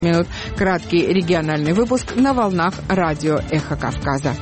минут. Краткий региональный выпуск на волнах радио «Эхо Кавказа».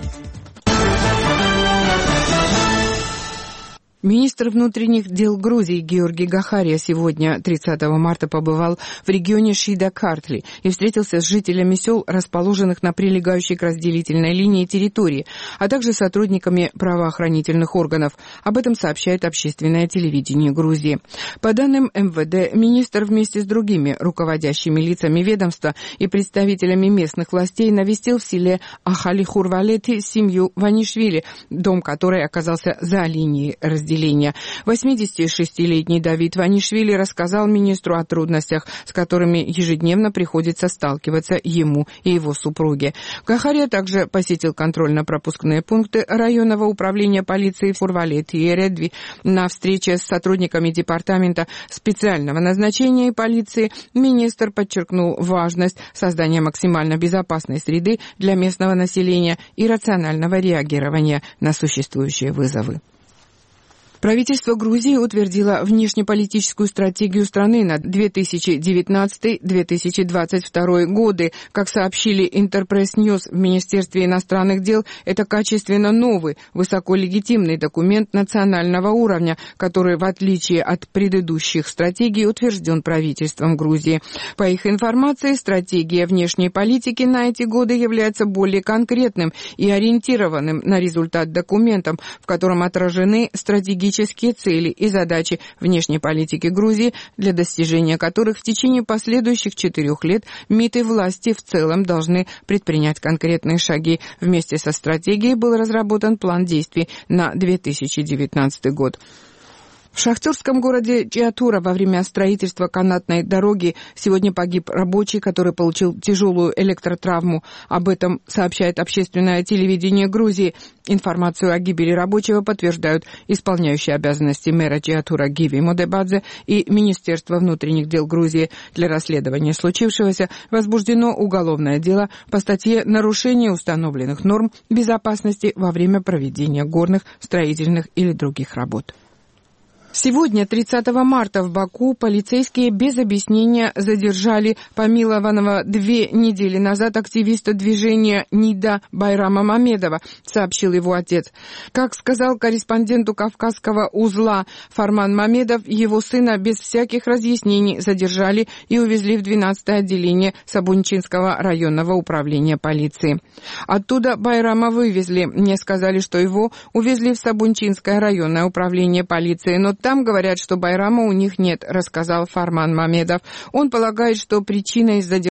Министр внутренних дел Грузии Георгий Гахария сегодня, 30 марта, побывал в регионе Шида-Картли и встретился с жителями сел, расположенных на прилегающей к разделительной линии территории, а также сотрудниками правоохранительных органов. Об этом сообщает общественное телевидение Грузии. По данным МВД, министр вместе с другими руководящими лицами ведомства и представителями местных властей навестил в селе Ахали-Хурвалети семью Ванишвили, дом которой оказался за линией разделения. 86-летний Давид Ванишвили рассказал министру о трудностях, с которыми ежедневно приходится сталкиваться ему и его супруге. Гахария также посетил контрольно-пропускные пункты районного управления полиции в Хурвалете и Редви. На встрече с сотрудниками департамента специального назначения и полиции министр подчеркнул важность создания максимально безопасной среды для местного населения и рационального реагирования на существующие вызовы. Правительство Грузии утвердило внешнеполитическую стратегию страны на 2019-2022 годы. Как сообщили Интерпресс Ньюс в Министерстве иностранных дел, это качественно новый, высоколегитимный документ национального уровня, который, в отличие от предыдущих стратегий, утвержден правительством Грузии. По их информации, стратегия внешней политики на эти годы является более конкретным и ориентированным на результат документом, в котором отражены стратегические цели и задачи внешней политики Грузии, для достижения которых в течение последующих 4 лет МИД и власти в целом должны предпринять конкретные шаги. Вместе со стратегией был разработан план действий на 2019 год. В шахтерском городе Чиатура во время строительства канатной дороги сегодня погиб рабочий, который получил тяжелую электротравму. Об этом сообщает общественное телевидение Грузии. Информацию о гибели рабочего подтверждают исполняющие обязанности мэра Чиатура Гиви Модебадзе и Министерство внутренних дел Грузии. Для расследования случившегося возбуждено уголовное дело по статье «Нарушение установленных норм безопасности во время проведения горных, строительных или других работ». Сегодня, 30 марта, в Баку полицейские без объяснения задержали помилованного 2 недели назад активиста движения НИДА Байрама Мамедова, сообщил его отец. Как сказал корреспонденту Кавказского узла Фарман Мамедов, его сына без всяких разъяснений задержали и увезли в 12-е отделение Сабунчинского районного управления полиции. Оттуда Байрама вывезли. Мне сказали, что его увезли в Сабунчинское районное управление полиции, но там говорят, что Байрама у них нет, рассказал Фарман Мамедов. Он полагает, что причиной задержания